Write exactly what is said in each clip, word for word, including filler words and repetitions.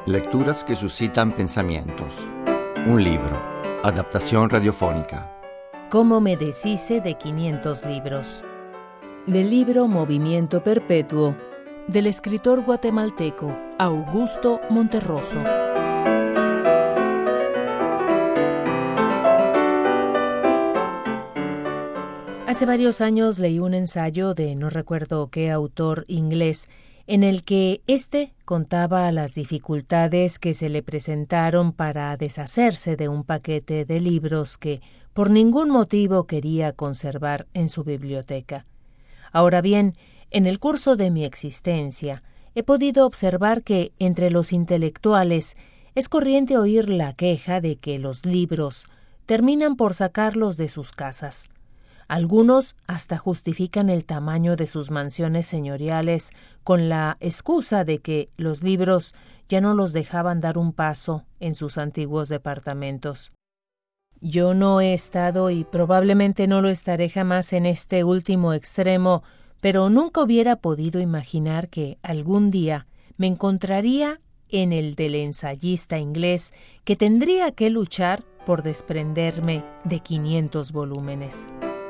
Lecturas que suscitan pensamientos. Un libro. Adaptación radiofónica. ¿Cómo me deshice de quinientos libros? Del libro Movimiento Perpetuo, del escritor guatemalteco Augusto Monterroso. Hace varios años leí un ensayo de no recuerdo qué autor inglés, en el que éste contaba las dificultades que se le presentaron para deshacerse de un paquete de libros que por ningún motivo quería conservar en su biblioteca. Ahora bien, en el curso de mi existencia, he podido observar que entre los intelectuales es corriente oír la queja de que los libros terminan por sacarlos de sus casas. Algunos hasta justifican el tamaño de sus mansiones señoriales con la excusa de que los libros ya no los dejaban dar un paso en sus antiguos departamentos. Yo no he estado y probablemente no lo estaré jamás en este último extremo, pero nunca hubiera podido imaginar que algún día me encontraría en el del ensayista inglés que tendría que luchar por desprenderme de quinientos volúmenes.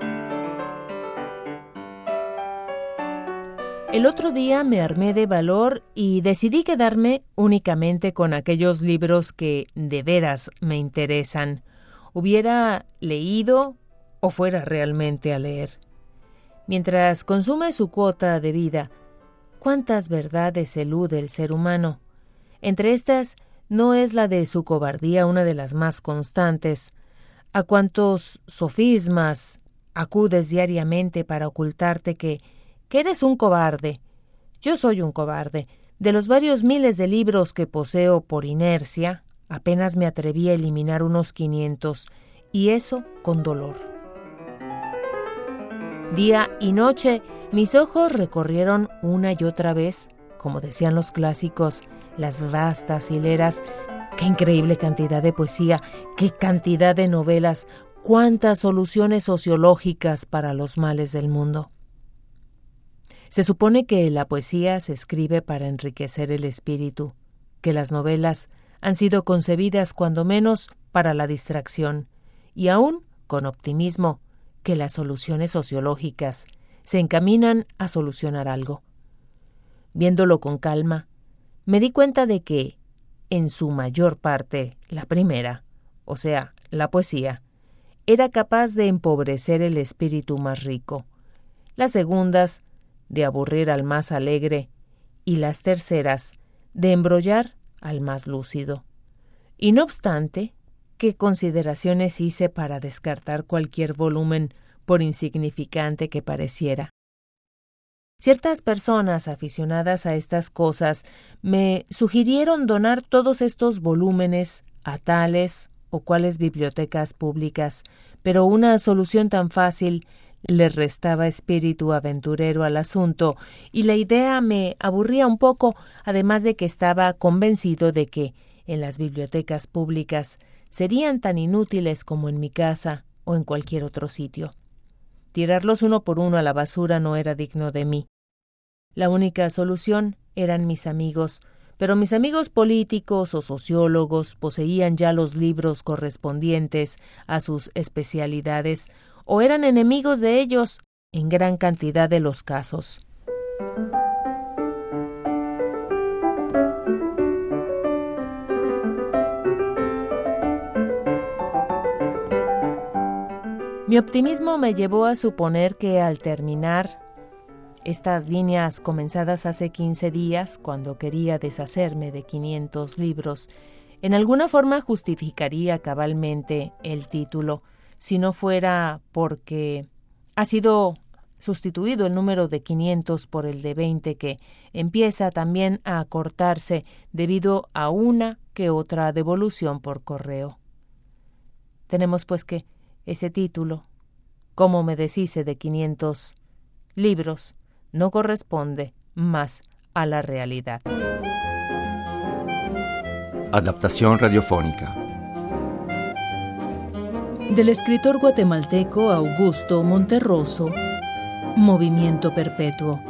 El otro día me armé de valor y decidí quedarme únicamente con aquellos libros que de veras me interesan, hubiera leído o fuera realmente a leer. Mientras consume su cuota de vida, ¿cuántas verdades elude el ser humano? Entre estas, ¿no es la de su cobardía una de las más constantes? ¿A cuántos sofismas acudes diariamente para ocultarte que que eres un cobarde? Yo soy un cobarde. De los varios miles de libros que poseo por inercia, apenas me atreví a eliminar unos quinientos, y eso con dolor. Día y noche, mis ojos recorrieron una y otra vez, como decían los clásicos, las vastas hileras. ¡Qué increíble cantidad de poesía! ¡Qué cantidad de novelas! ¡Cuántas soluciones sociológicas para los males del mundo! Se supone que la poesía se escribe para enriquecer el espíritu, que las novelas han sido concebidas cuando menos para la distracción, y aún, con optimismo, que las soluciones sociológicas se encaminan a solucionar algo. Viéndolo con calma, me di cuenta de que, en su mayor parte, la primera, o sea, la poesía, era capaz de empobrecer el espíritu más rico. Las segundas, de aburrir al más alegre, y las terceras, de embrollar al más lúcido. Y no obstante, ¿qué consideraciones hice para descartar cualquier volumen, por insignificante que pareciera? Ciertas personas aficionadas a estas cosas me sugirieron donar todos estos volúmenes a tales o cuales bibliotecas públicas, pero una solución tan fácil le restaba espíritu aventurero al asunto, y la idea me aburría un poco, además de que estaba convencido de que en las bibliotecas públicas serían tan inútiles como en mi casa o en cualquier otro sitio. Tirarlos uno por uno a la basura no era digno de mí. La única solución eran mis amigos, pero mis amigos políticos o sociólogos poseían ya los libros correspondientes a sus especialidades o eran enemigos de ellos en gran cantidad de los casos. Mi optimismo me llevó a suponer que al terminar estas líneas comenzadas hace quince días, cuando quería deshacerme de quinientos libros, en alguna forma justificaría cabalmente el título, si no fuera porque ha sido sustituido el número de quinientos por el de veinte, que empieza también a acortarse debido a una que otra devolución por correo. Tenemos pues que ese título, ¿Cómo me deshice de quinientos libros?, no corresponde más a la realidad. Adaptación radiofónica. Del escritor guatemalteco Augusto Monterroso, Movimiento Perpetuo.